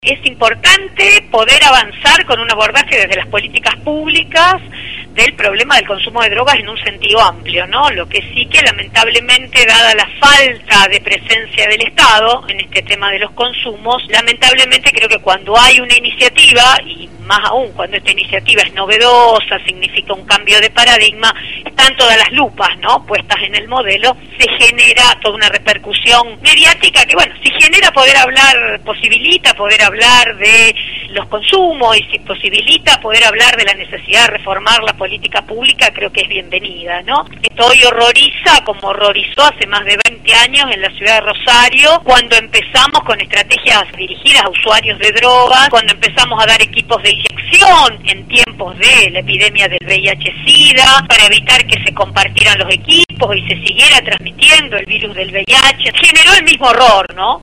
Es importante poder avanzar con un abordaje desde las políticas públicas del problema del consumo de drogas en un sentido amplio, ¿no? Lo que sí que lamentablemente, dada la falta de presencia del Estado en este tema de los consumos, lamentablemente creo que cuando hay una iniciativa, y más aún cuando esta iniciativa es novedosa, significa un cambio de paradigma, están todas las lupas, ¿no?, puestas en el modelo, se genera toda una repercusión mediática que, bueno, si genera poder hablar, posibilita poder hablar de los consumos, y si posibilita poder hablar de la necesidad de reformar la política pública, creo que es bienvenida, ¿no? Esto hoy horroriza, como horrorizó hace más de 20 años en la ciudad de Rosario, cuando empezamos con estrategias dirigidas a usuarios de drogas, cuando empezamos a dar equipos de inyección en tiempos de la epidemia del VIH-Sida, para evitar que se compartieran los equipos y se siguiera transmitiendo el virus del VIH. Generó el mismo horror, ¿no?